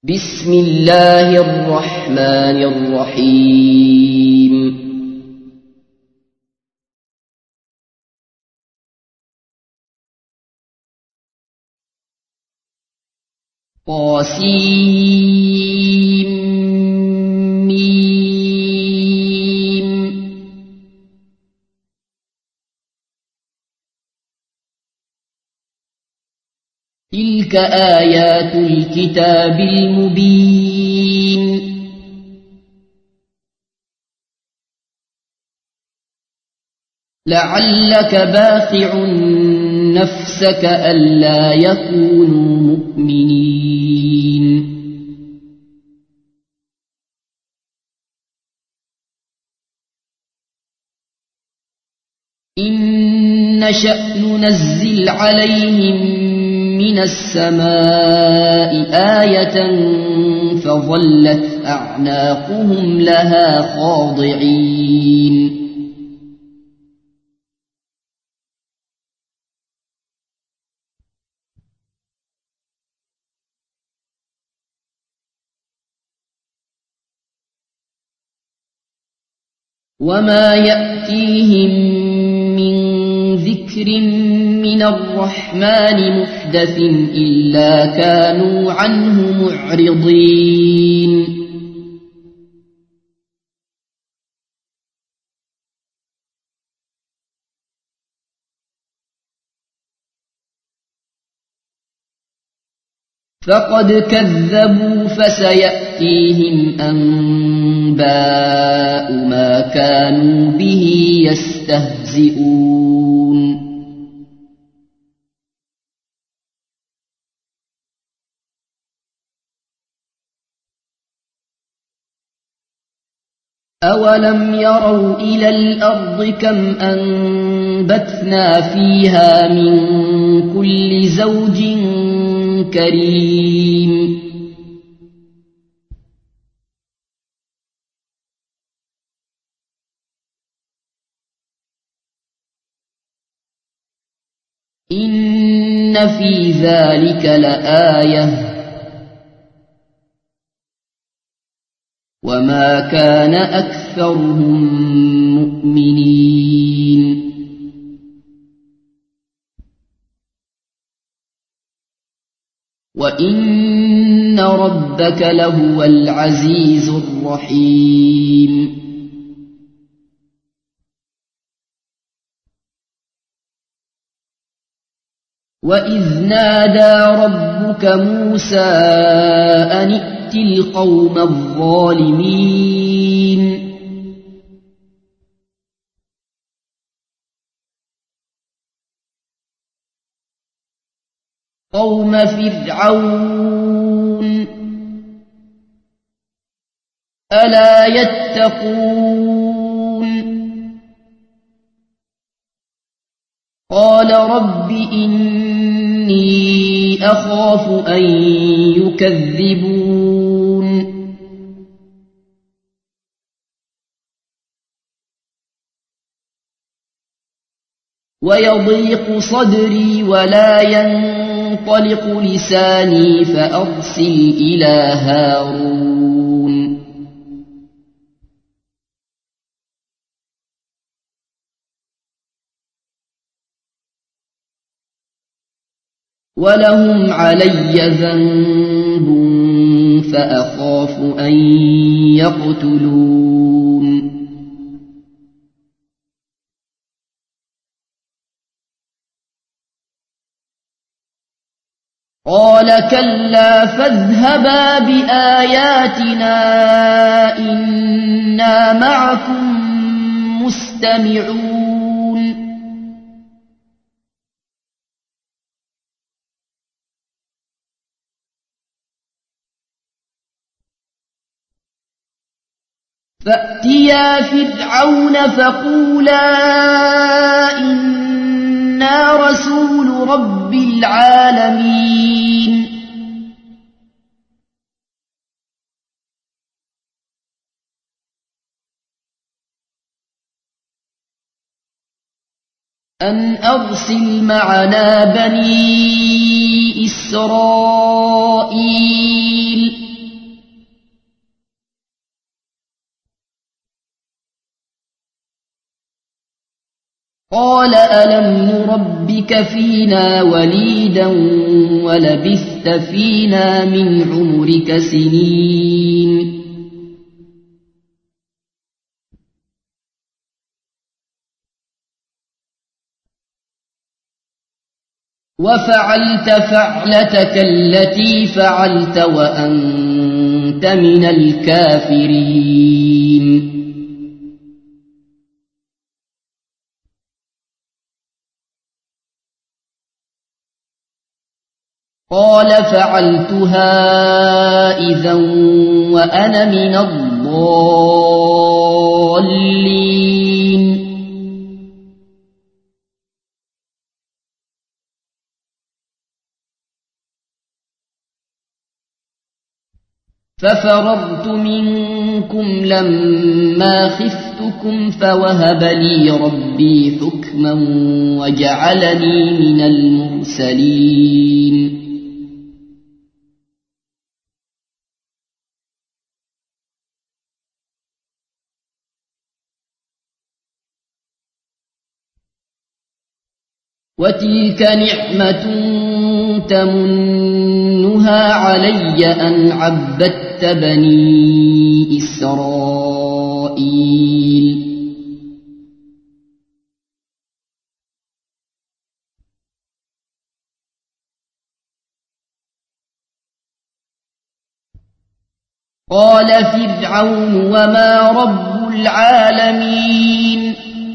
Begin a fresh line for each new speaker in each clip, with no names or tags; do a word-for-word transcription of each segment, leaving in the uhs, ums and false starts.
بسم الله الرحمن الرحيم طاسيم ميم تلك آيات الكتاب المبين لعلك باخع نفسك ألا يكونوا مؤمنين إن نشأ ننزل عليهم من السماء آية فظلت أعناقهم لها خاضعين وما يأتيهم من ذكر من الرحمن محدث إلا كانوا عنه معرضين فقد كذبوا فسيأتيهم أنباء ما كانوا به يستهزئون أولم يروا إلى الأرض كم أنبتنا فيها من كل زوج كريم إن في ذلك لآية وما كان أكثرهم مؤمنين وإن ربك لهو العزيز الرحيم وإذ نادى ربك موسى أن ائت القوم الظالمين قوم فرعون ألا يتقون قال رب إني أخاف أن يكذبون ويضيق صدري ولا ينطلق لساني فأرسل إلى هارون ولهم علي ذنب فأخاف أن يقتلون قال كلا فاذهبا بآياتنا إنا معكم مستمعون فأتيا فرعون فقولا إنا رسول رب العالمين أن أرسل معنا بني إسرائيل قال ألم نربك فينا وليدا ولبثت فينا من عمرك سنين وفعلت فعلتك التي فعلت وأنت من الكافرين قال فعلتها إذا وأنا من الضالين ففررت منكم لما خفتكم فوهب لي ربي حكما وجعلني من المرسلين وتلك نعمة تمنها علي أن عبدت بني إسرائيل قال فرعون وما رب العالمين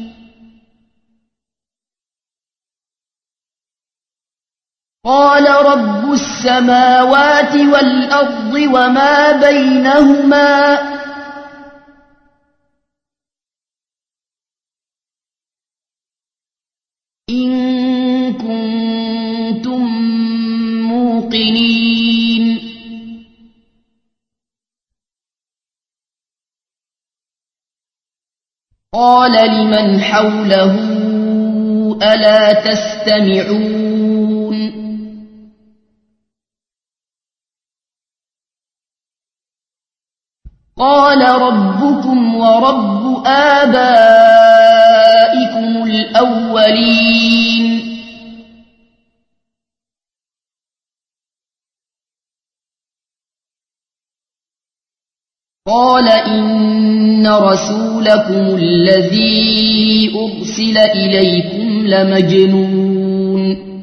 قال رب السماوات والأرض وما بينهما إن كنتم موقنين قال لمن حوله ألا تستمعون قال ربكم ورب آبائكم الأولين قال إن رسولكم الذي أرسل إليكم لمجنون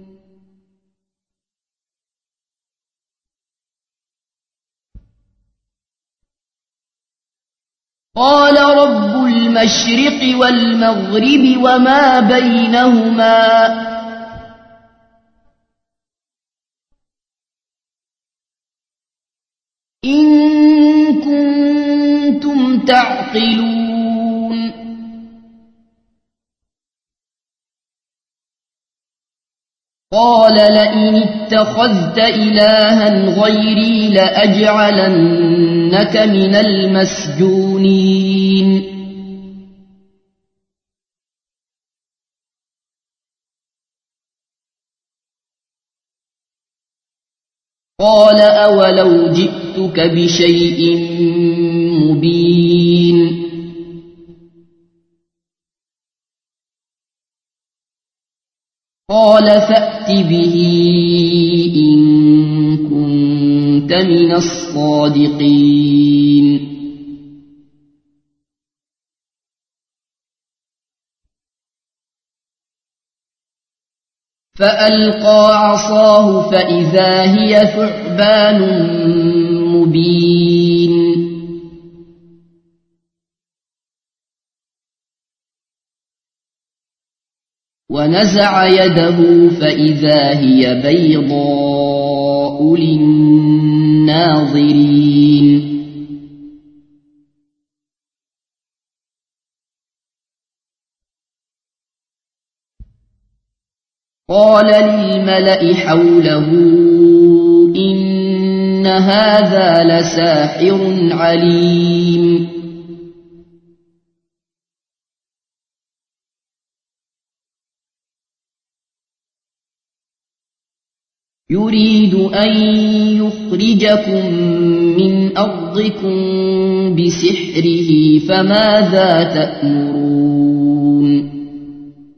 قال رب المشرق والمغرب وما بينهما إن كنتم تعقلون قال لئن اتخذت إلها غيري لأجعلنك من المسجونين قال أولو جئتك بشيء مبين قال فأت به إن كنت من الصادقين فألقى عصاه فإذا هي ثعبان مبين ونزع يده فإذا هي بيضاء للناظرين قال للملأ حوله إن هذا لساحر عليم يريد أن يخرجكم من أرضكم بسحره فماذا تأمرون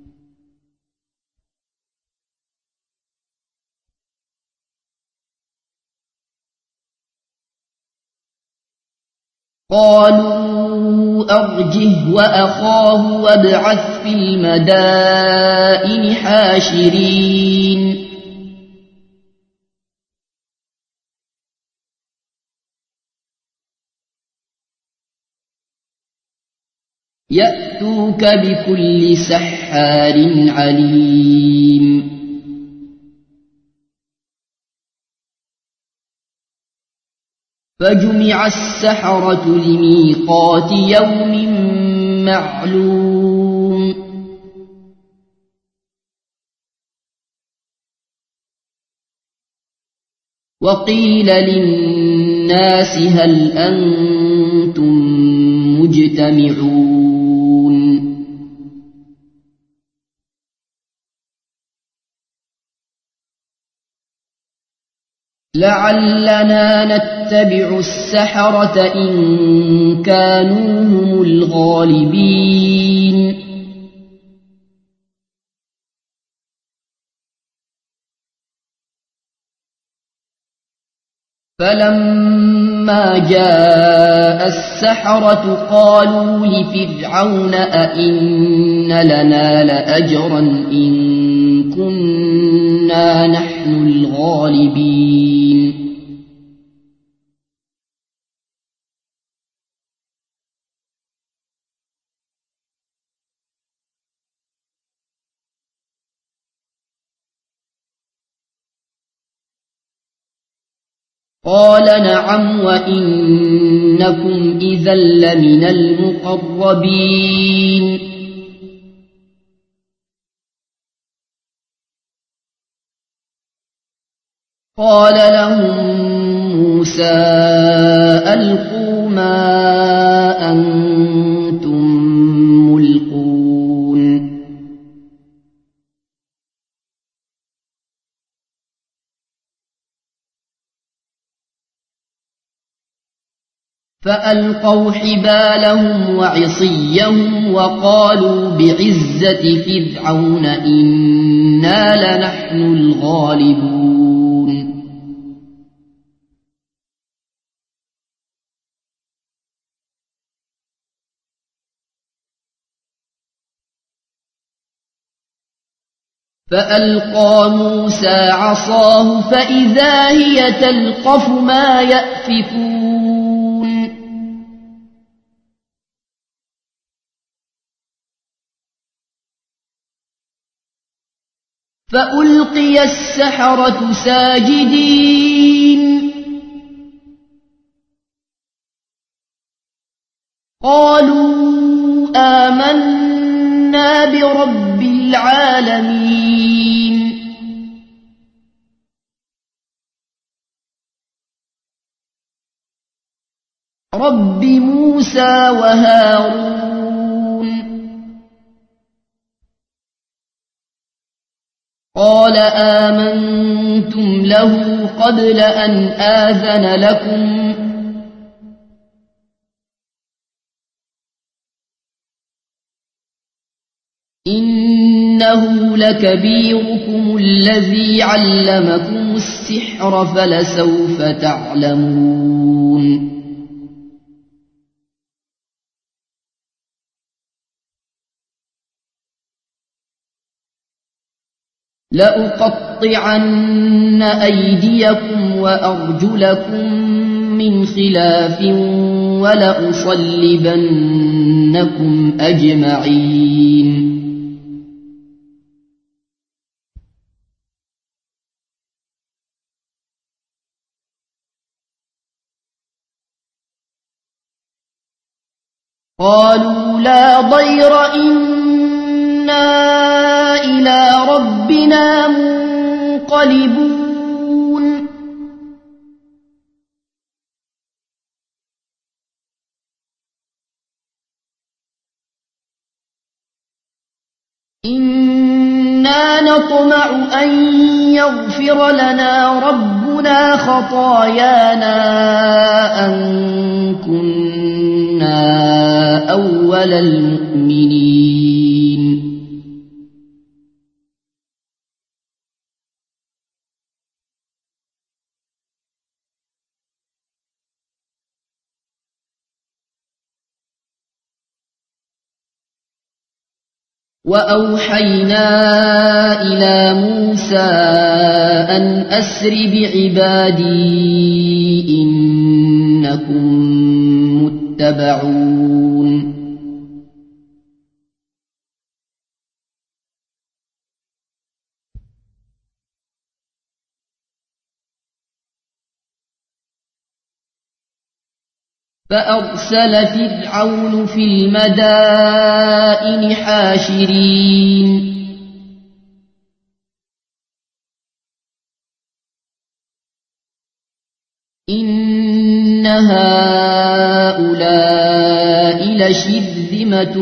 قالوا أرجه وأخاه وابعث في المدائن حاشرين يأتوك بكل سحار عليم فجمع السحرة لميقات يوم معلوم وقيل للناس هل أنتم مجتمعون لعلنا نتبع السحرة إن كانوا هم الغالبين فلما جاء السحرة قالوا لفرعون أئن لنا لأجرا إن كنا نحن الغالبين قال نعم وإنكم إذا لمن المقربين قال لهم موسى ألقوا ما أنتم ملقون فألقوا حبالهم وعصيهم وقالوا بعزة فرعون إنا لنحن الغالبون فألقى موسى عصاه فإذا هي تلقف ما يأفكون فألقي السحرة ساجدين قالوا آمنا برب العالمين رب موسى وهارون قال آمنتم له قبل أن آذن لكم إنه لكبيركم الذي علمكم السحر فلسوف تعلمون لأقطعن أيديكم وأرجلكم من خلاف ولأصلبنكم أجمعين قالوا لا ضير إنا إلى ربنا منقلبون إنا نطمع أن يغفر لنا ربنا خطايانا أن كنا أول المؤمنين وأوحينا إلى موسى أن أسر بعبادي إنكم متبعون فأرسل فرعون في المدائن حاشرين إن هؤلاء لشرذمة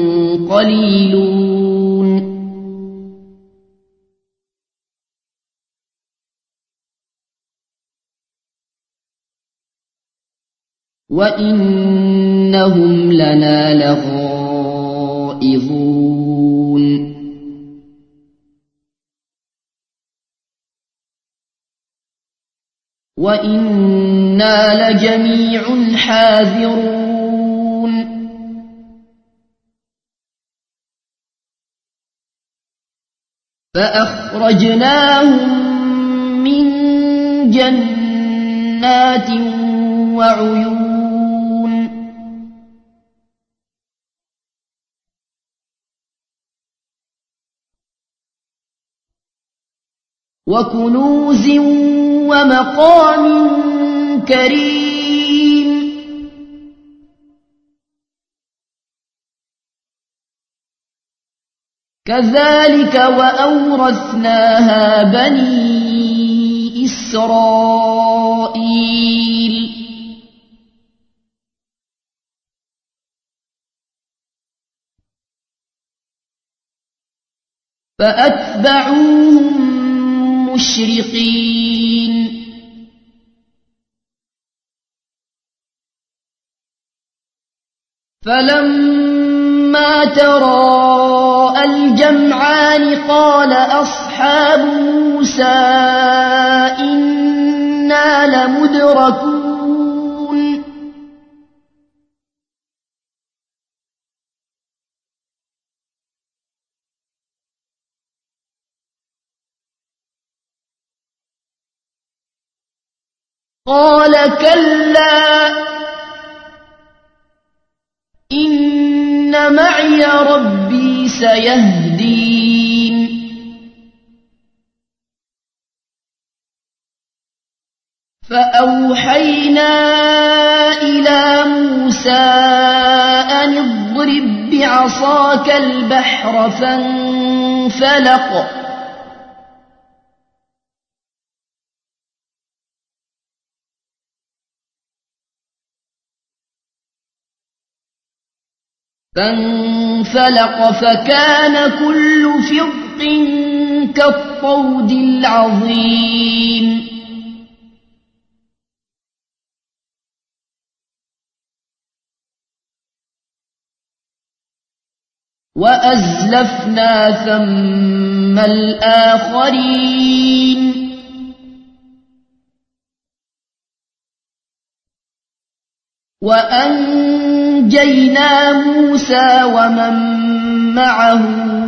قليلون وإنهم لنا لغائظون وإنا لجميع حاذرون فأخرجناهم من جنات وعيون وكنوز ومقام كريم كذلك وأورثناها بني إسرائيل فأتبعوهم مشرقين فلما تراءى الجمعان قال أصحاب موسى إنا لمدركون قال كلا إن معي ربي سيهدين فأوحينا إلى موسى أن اضرب بعصاك البحر فانفلق فانفلق فكان كل فرق كالطود العظيم وأزلفنا ثم الآخرين وأنجينا موسى ومن معه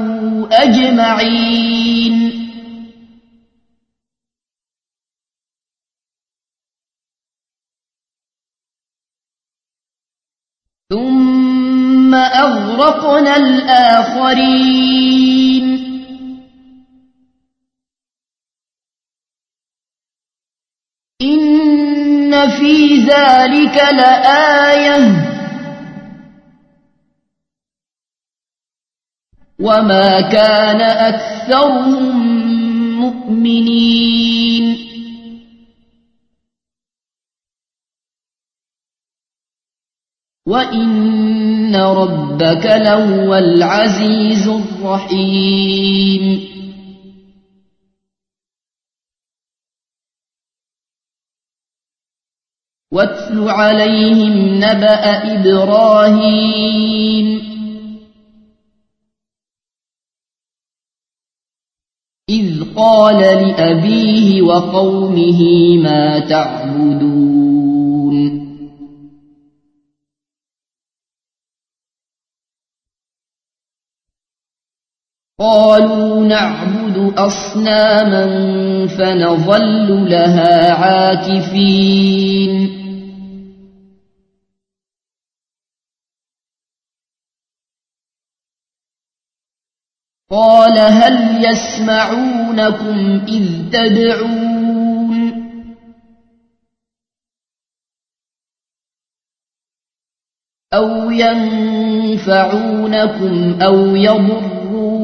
أجمعين ثم أغرقنا الآخرين إن في ذلك لآية وما كان أكثرهم مؤمنين وإن ربك لهو العزيز الرحيم واتل عليهم نبأ إبراهيم إذ قال لأبيه وقومه ما تعبدون قالوا نعبد أصناما فنظل لها عاكفين قال هل يسمعونكم إذ تدعون أو ينفعونكم أو يضرون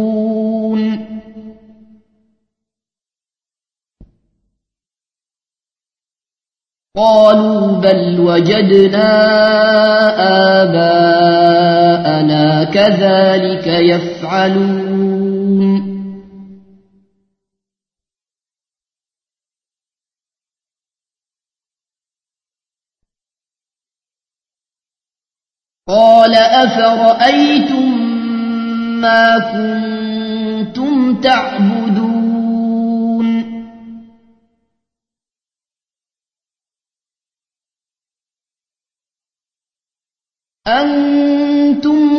قالوا بل وجدنا آباءنا كذلك يفعلون قال أفرأيتم ما كنتم تعبدون أنتم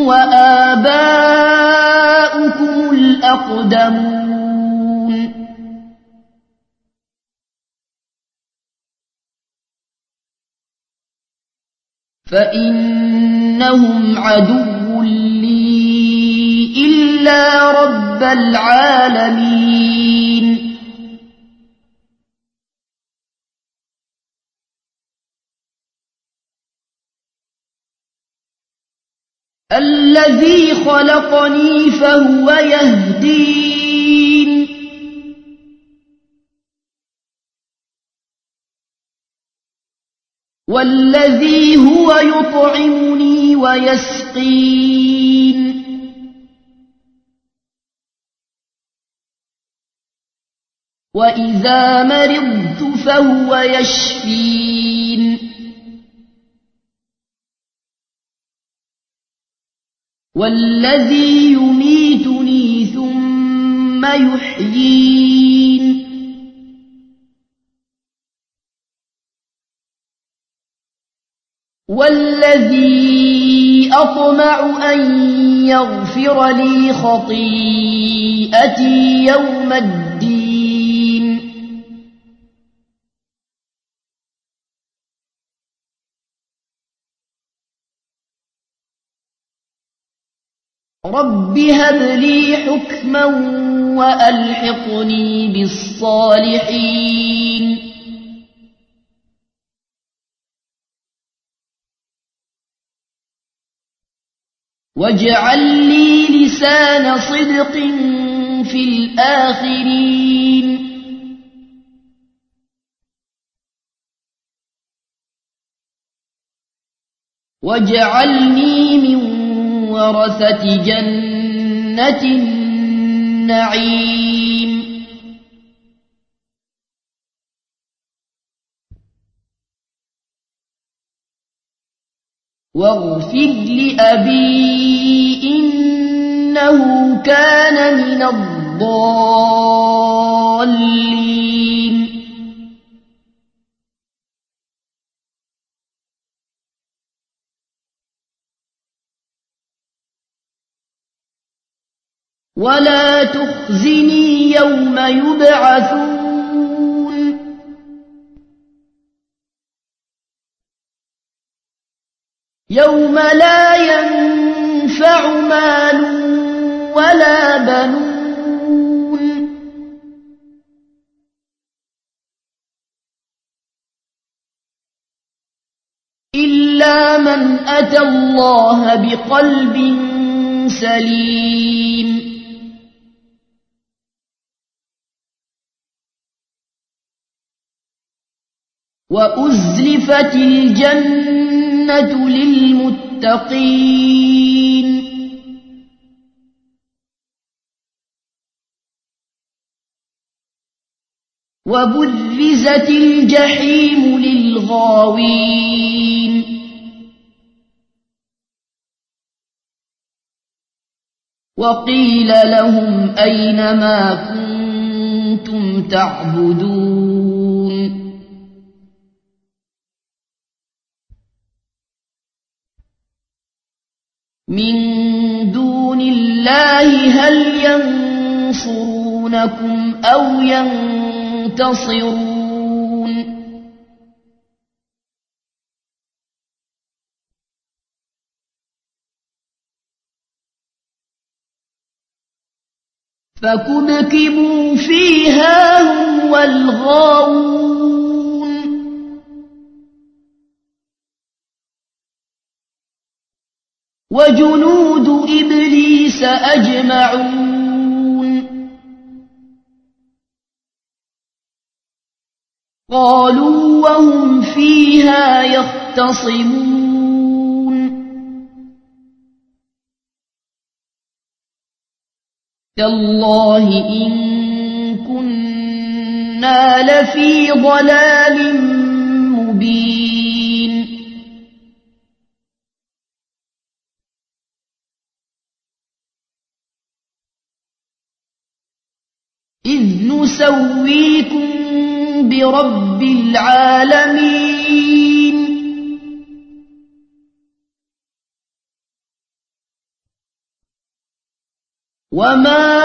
وآباؤكم الأقدمون فإنهم عدو لي إلا رب العالمين الذي خلقني فهو يهدين والذي هو يطعمني ويسقين وإذا مرضت فهو يشفين والذي يميتني ثم يحيين والذي أطمع أن يغفر لي خطيئتي يوم الدين رب هب لي حكما وألحقني بالصالحين واجعل لي لسان صدق في الآخرين واجعلني من ورثة جنة النعيم واغفر لأبي إنه كان من الضالين ولا تخزني يوم يبعثون يوم لا ينفع مال ولا بنون إلا من أتى الله بقلب سليم وأزلفت الجنة للمتقين وبرزت الجحيم للغاوين وقيل لهم أين ما كنتم تعبدون من دون الله هل ينظرون ينصرونكم أو ينتصرون فكبكبوا فيها هم والغاوون وجنود إبليس أجمعون قالوا وهم فيها يختصمون تالله إن كنا لفي ضلال مبين إذ نسويكم برب العالمين وما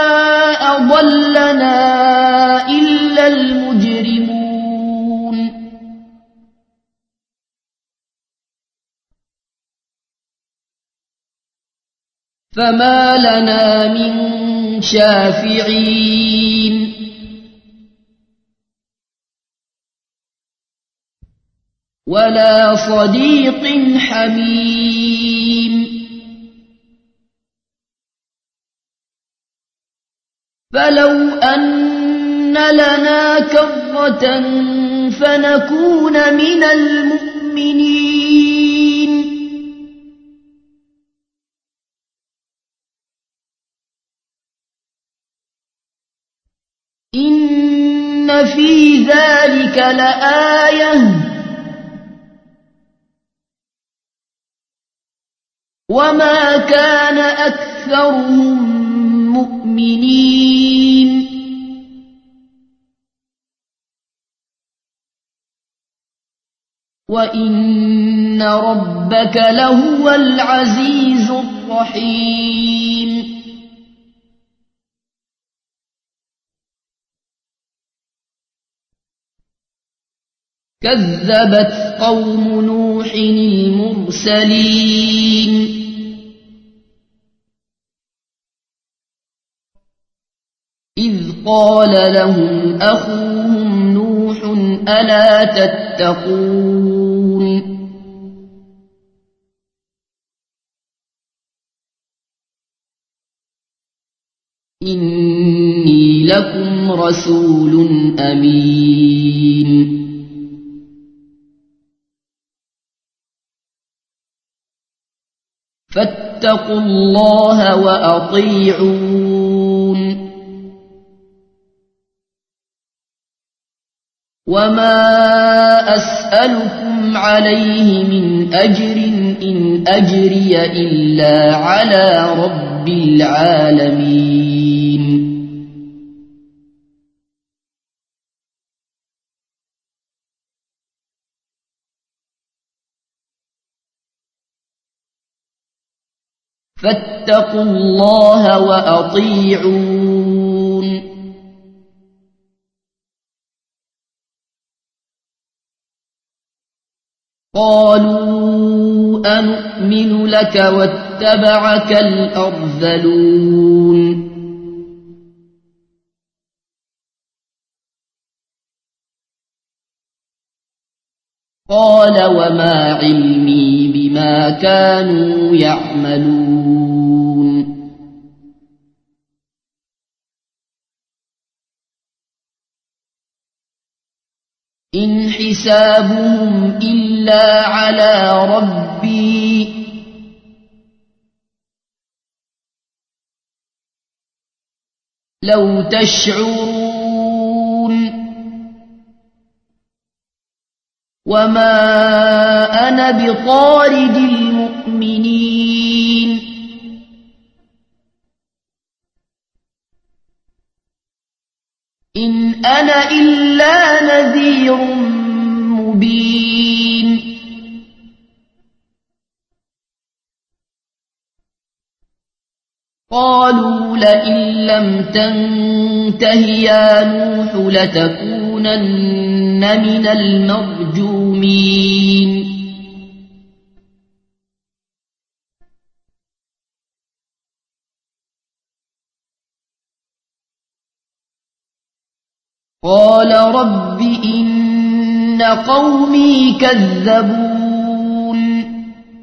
أضلنا إلا المجرمون فما لنا من شافعين ولا صديق حميم فلو أن لنا كرة فنكون من المؤمنين إن في ذلك لآية وما كان أكثرهم مؤمنين وإن ربك لهو العزيز الرحيم كذبت قوم نوح المرسلين إذ قال لهم أخوهم نوح ألا تتقون إني لكم رسول أمين فاتقوا الله وأطيعون وما أسألكم عليه من أجر إن أجري إلا على رب العالمين فاتقوا الله وأطيعون قالوا أنؤمن لك واتبعك الأرذلون قال وما علمي بما كانوا يعملون إن حسابهم إلا على ربي لو تشعرون وما أنا بطارد المؤمنين إن أنا إلا نذير مبين قالوا لئن لم تنته يا نوح لتكونن من المرجومين قال رب إن قومي كذبون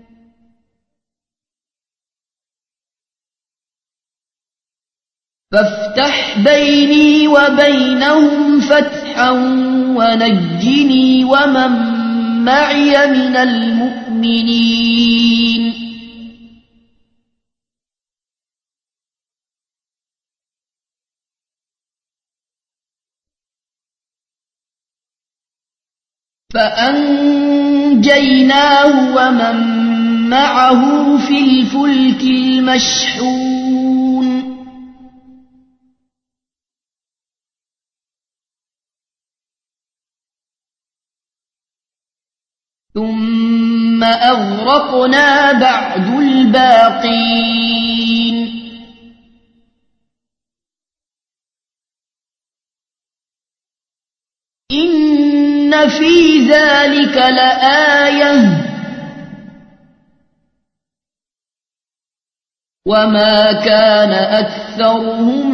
فافتح بيني وبينهم فتحا ونجني ومن معي من المؤمنين فأنجيناه ومن معه في الفلك المشحون ثم أغرقنا بعد الباقين إن في ذلك لآية وما كان أكثرهم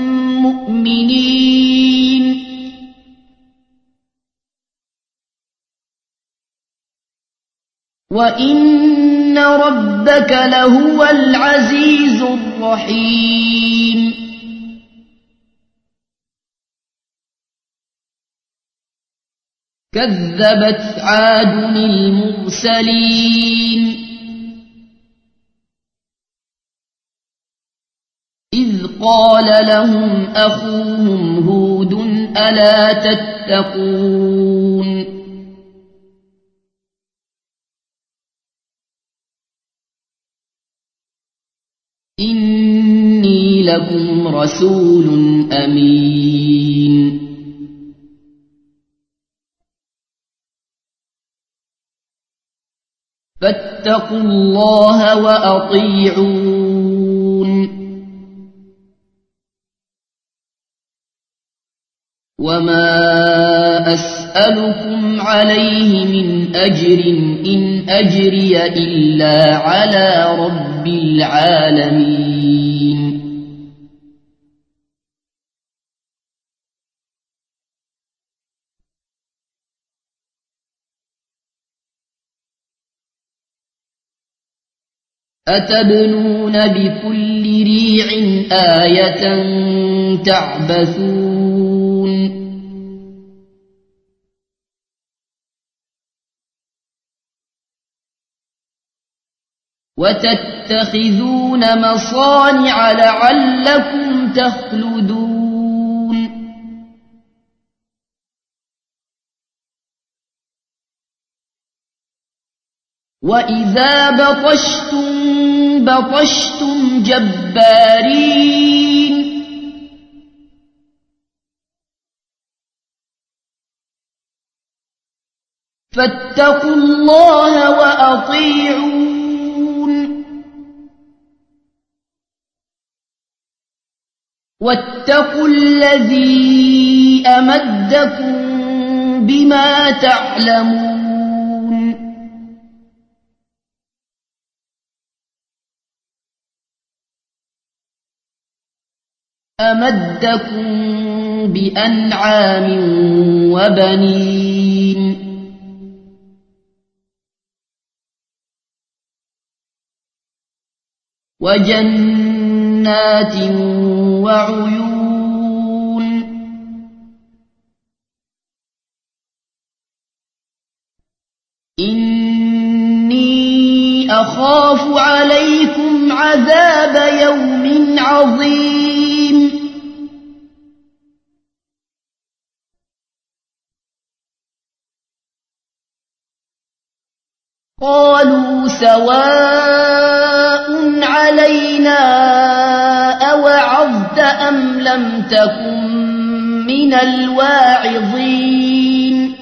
مؤمنين وإن ربك لهو العزيز الرحيم كذبت عاد المرسلين إذ قال لهم أخوهم هود ألا تتقون إني لكم رسول أمين فاتقوا الله وأطيعون وما أسألكم عليه من أجر إن أجري إلا على رب العالمين أتبنون بكل ريع آية تعبثون وتتخذون مصانع لعلكم تخلدون وإذا بطشتم بطشتم جبارين فاتقوا الله وأطيعون واتقوا الذي أمدكم بما تعلمون أمدكم بأنعام وبنين وجنات وعيون إني أخاف عليكم عذاب يوم عظيم قالوا سواء علينا أوعظت أم لم تكن من الواعظين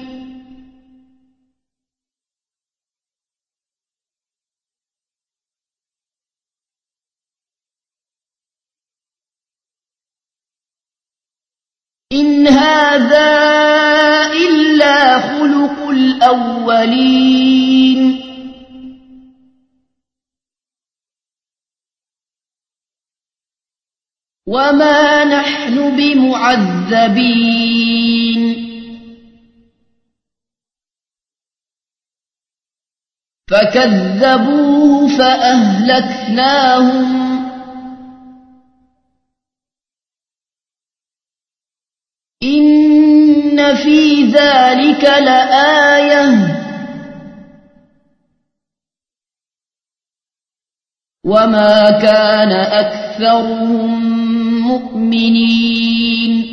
إن هذا إلا خلق الأولين وما نحن بمعذبين فكذبوه فأهلكناهم إن في ذلك لآية وما كان أكثرهم مؤمنين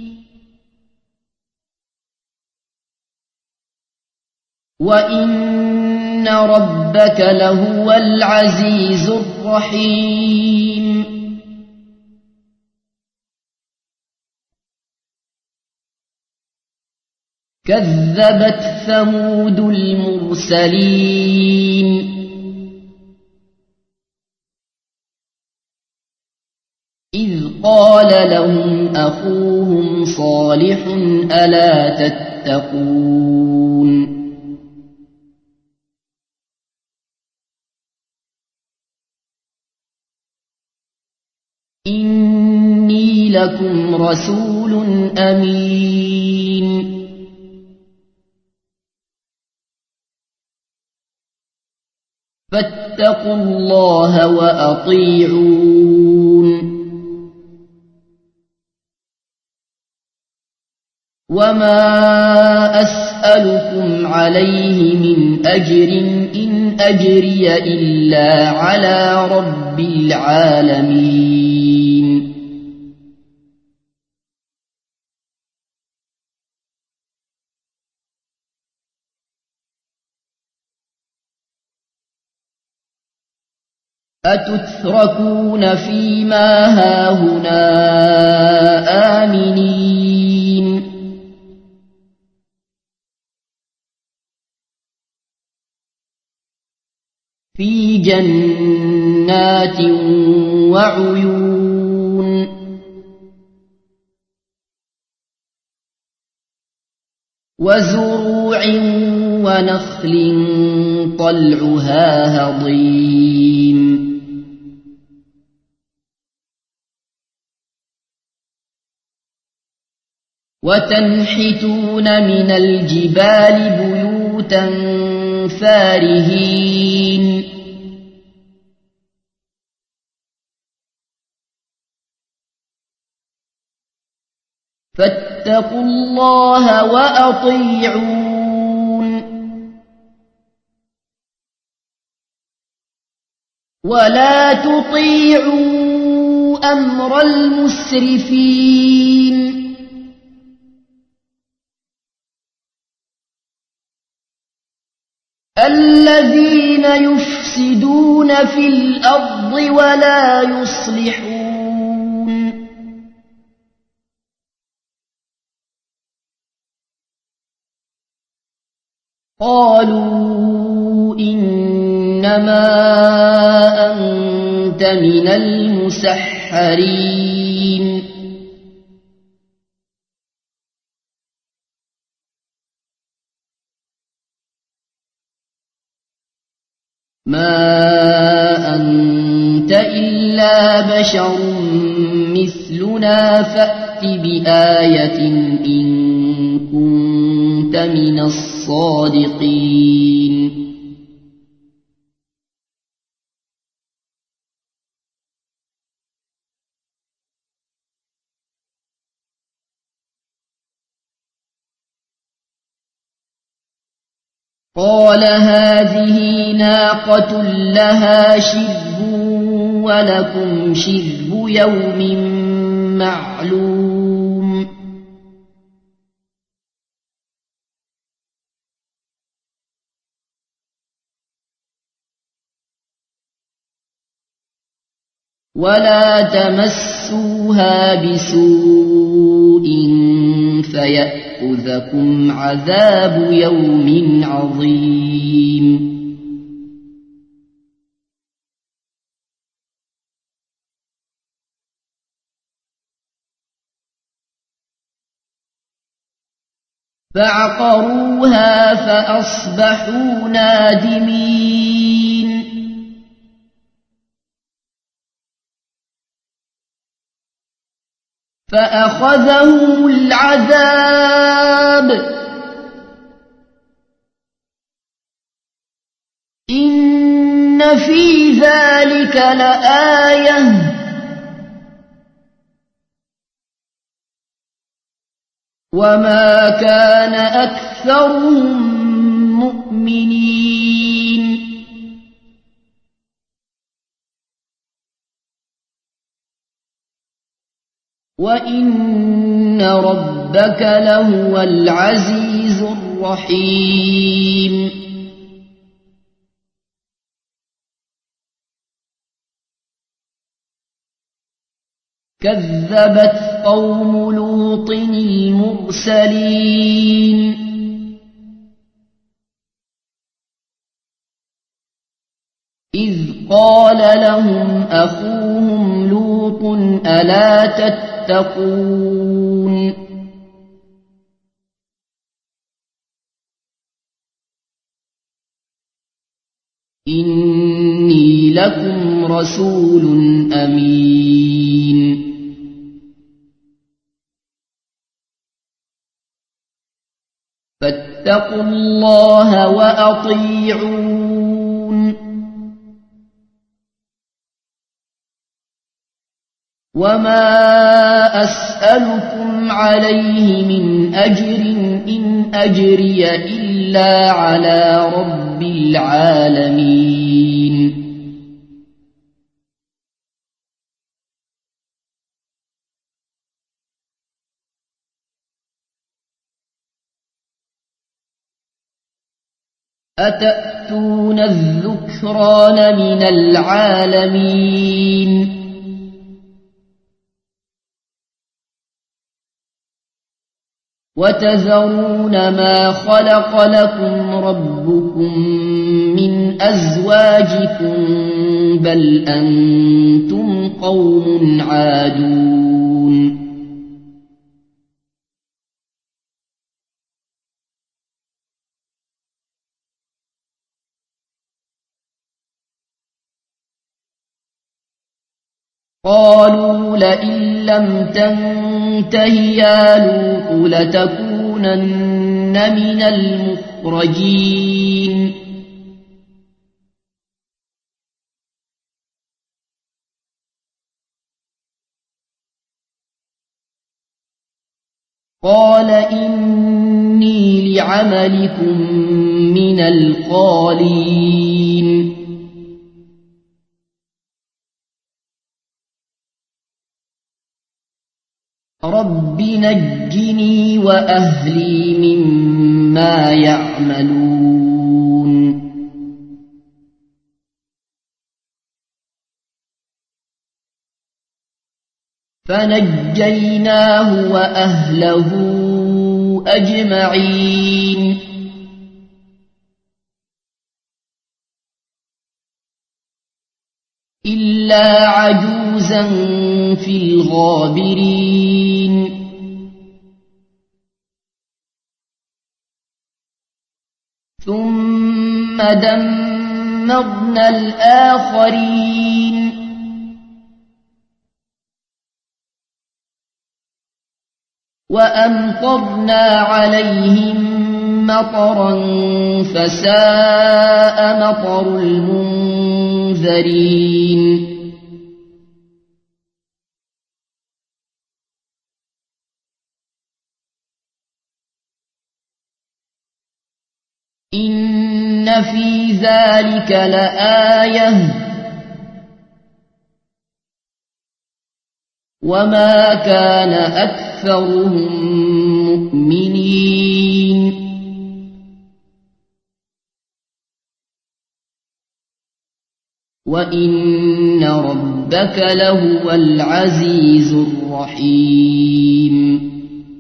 وإن ربك لهو العزيز الرحيم كذبت ثمود المرسلين إذ قال لهم أخوهم صالح ألا تتقون إني لكم رسول أمين فاتقوا الله وأطيعون وما أسألكم عليه من أجر إن أجري إلا على رب العالمين أتتركون فيما هاهنا آمنين في جنات وعيون وزروع ونخل طلعها هضيم وتنحتون من الجبال بيوتا فارهين فاتقوا الله وأطيعون ولا تطيعوا أمر المسرفين الذين يفسدون في الأرض ولا يصلحون قالوا إنما أنت من المسحرين ما أنت إلا بشر مثلنا فأت بآية إن كنت من الصادقين قال هذه ناقة لها شرب ولكم شرب يوم معلوم ولا تمسوها بسوء فيأخذكم عذاب يوم عظيم فعقروها فأصبحوا نادمين فأخذهم العذاب إن في ذلك لآية وما كان أكثرهم مؤمنين وإن ربك لهو العزيز الرحيم كذبت قوم لوط المرسلين إذ قال لهم أخوهم لوط ألا تتقون إني لكم رسول أمين فاتقوا الله وأطيعون وما أسألكم عليه من أجر إن أجري إلا على رب العالمين أتأتون الذكران من العالمين وتذرون ما خلق لكم ربكم من أزواجكم بل أنتم قوم عادون قالوا لئن لم تنته يا لوط لتكونن من المخرجين قال إني لعملكم من القالين رب نجني وأهلي مما يعملون فنجيناه وأهله أجمعين إلا عجوزا في الغابرين ثم دمرنا الآخرين وأمطرنا عليهم مطرا فساء مطر المنذرين إن في ذلك لآية وما كان أكثرهم مؤمنين وإن ربك لهو العزيز الرحيم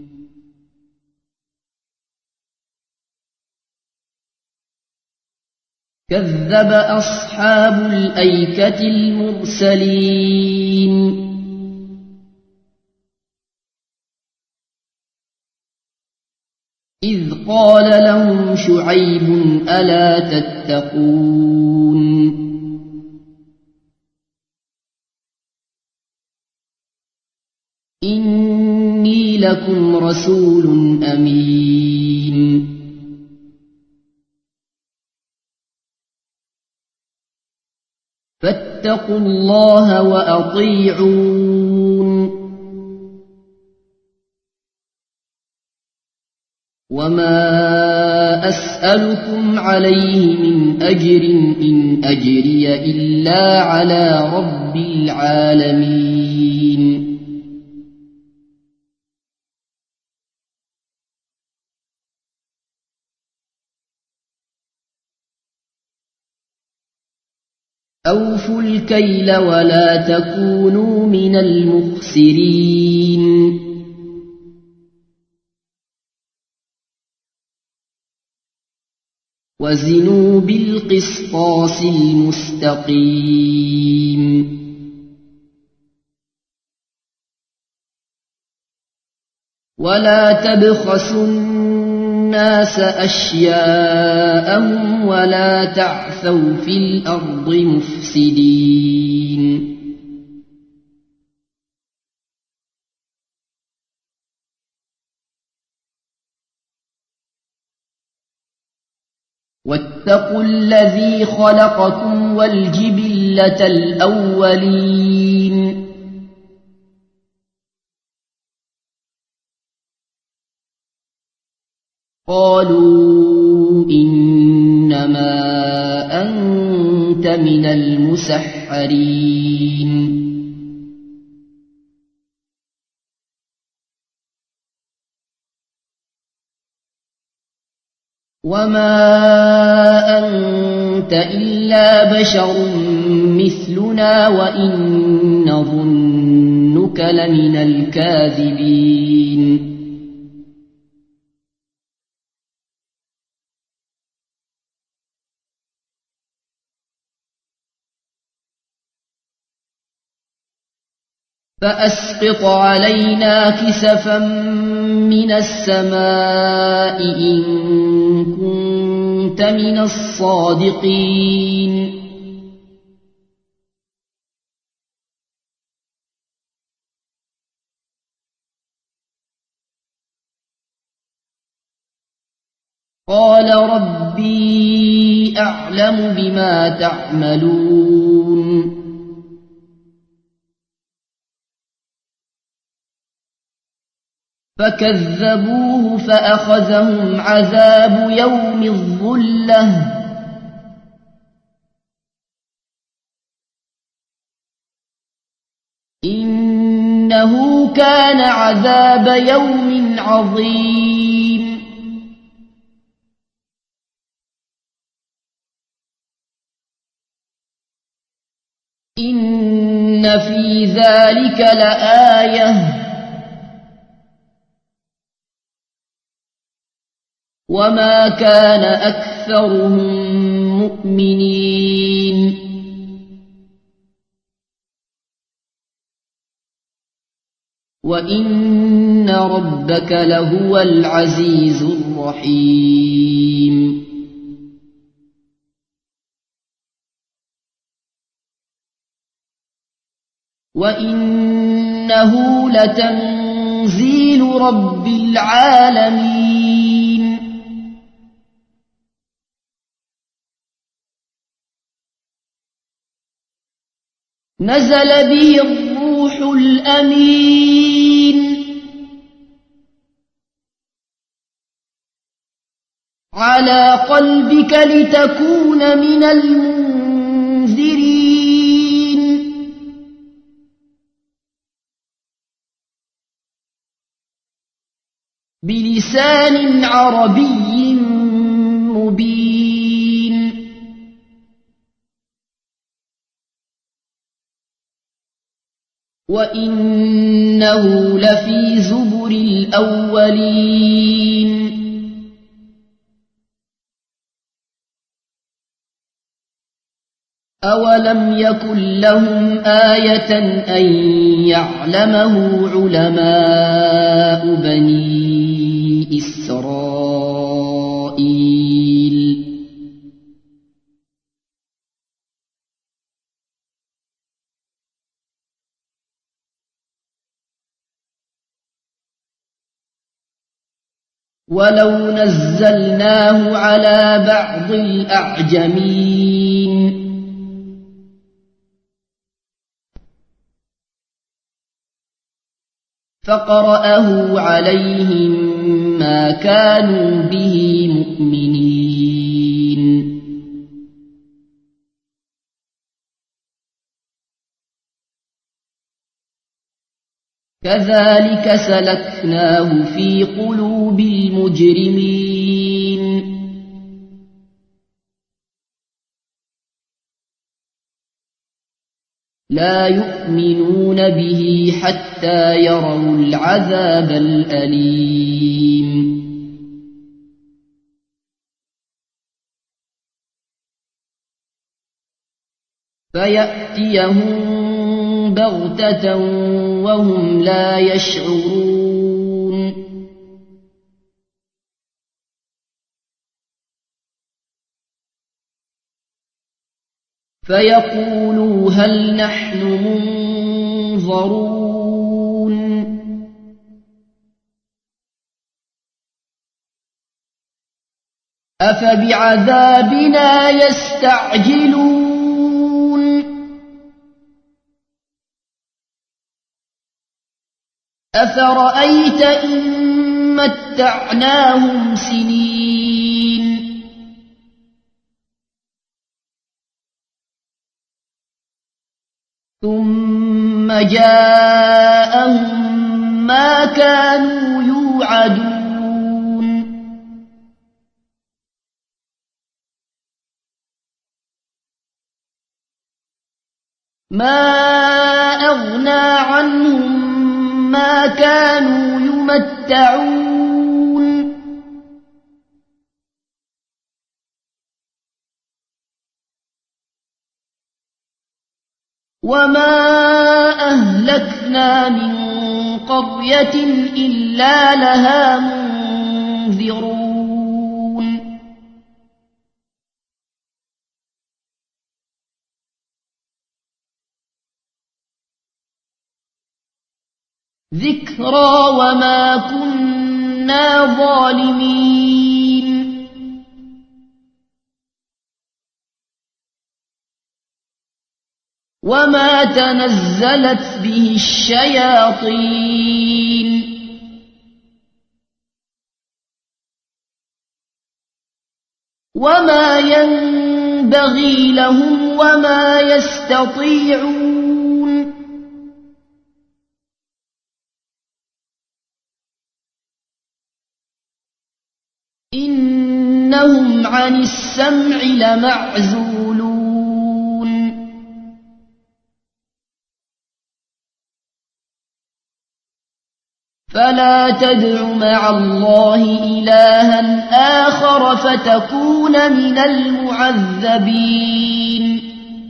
كذب أصحاب الأيكة المرسلين إذ قال لهم شعيب ألا تتقون إني لكم رسول أمين فاتقوا الله وأطيعون وما أسألكم عليه من أجر إن أجري إلا على رب العالمين أوفوا الكيل ولا تكونوا من المخسرين وزنوا بالقسطاس المستقيم ولا تبخسوا الناس أشياءهم ولا تعثوا في الأرض مفسدين واتقوا الذي خلقكم والجبلة الأولين قالوا إنما أنت من المسحرين وما أنت إلا بشر مثلنا وإن نظنك لمن الكاذبين فأسقط علينا كسفا من السماء إن كنت من الصادقين قال ربي أعلم بما تعملون فكذبوه فأخذهم عذاب يوم الظلة إنه كان عذاب يوم عظيم إن في ذلك لآية وما كان أكثرهم مؤمنين وإن ربك لهو العزيز الرحيم وإنه لتنزيل رب العالمين نزل به الروح الأمين على قلبك لتكون من المنذرين بلسان عربي مبين وإنه لفي زبر الأولين أولم يكن لهم آية أن يعلمه علماء بني إسرائيل ولو نزلناه على بعض الأعجمين فقرأه عليهم ما كانوا به مؤمنين كذلك سلكناه في قلوب المجرمين لا يؤمنون به حتى يروا العذاب الأليم فيأتيهم بغتة وهم لا يشعرون فيقولوا هل نحن منظرون أفبعذابنا يستعجلون أفرأيت إن متعناهم سنين ثم جاءهم ما كانوا يوعدون ما أغنى عنهم ما كانوا يمتعون وما أهلكنا من قرية إلا لها منذرون ذكرى وما كنا ظالمين وما تنزلت به الشياطين وما ينبغي لهم وما يستطيعون إنهم عن السمع لمعزولون فلا تدع مع الله إلها آخر فتكون من المعذبين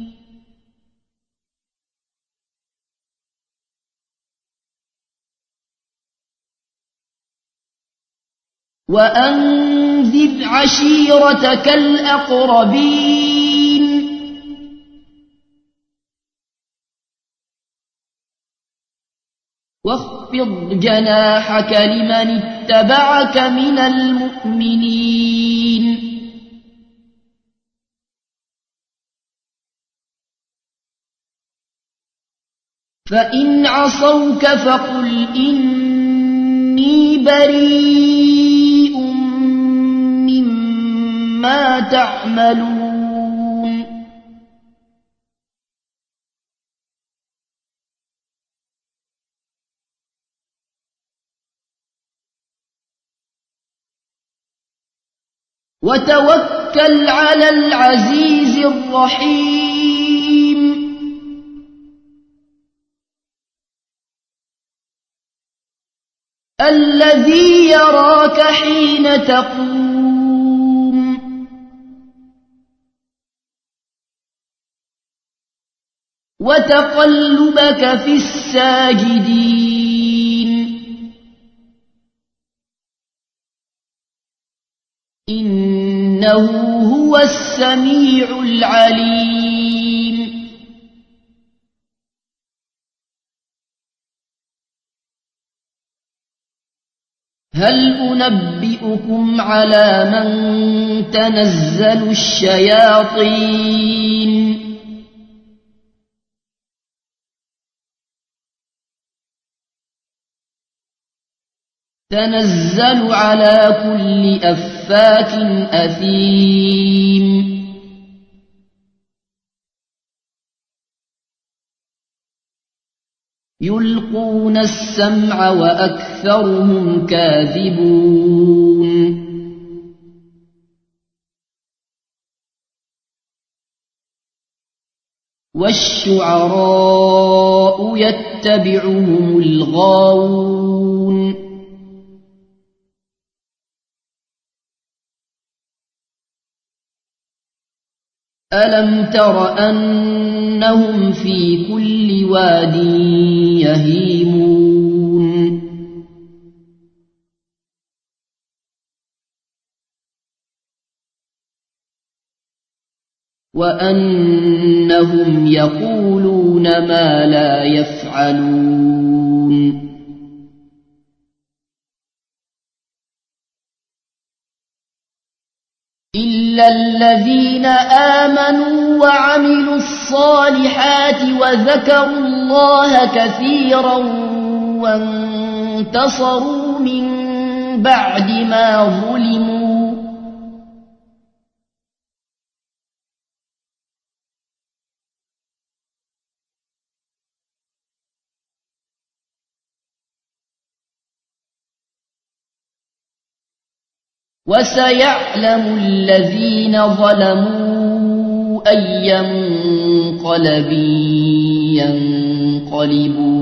وأنذر عشيرتك الأقربين واخفض جناحك لمن اتبعك من المؤمنين فإن عصوك فقل إني بريء مما تعملون وتوكل على العزيز الرحيم الذي يراك حين تقوم وتقلبك في الساجدين إنه هو السميع العليم هل أنبئكم على من تنزل الشياطين تنزل على كل أفاك أثيم يلقون السمع وأكثرهم كاذبون والشعراء يتبعهم الغاوون ألم تر أنهم في كل واد يهيمون وأنهم يقولون ما لا يفعلون إلا الذين آمنوا وعملوا الصالحات وذكروا الله كثيرا وانتصروا من بعد ما ظلموا وسيعلم الذين ظلموا أي منقلب ينقلبون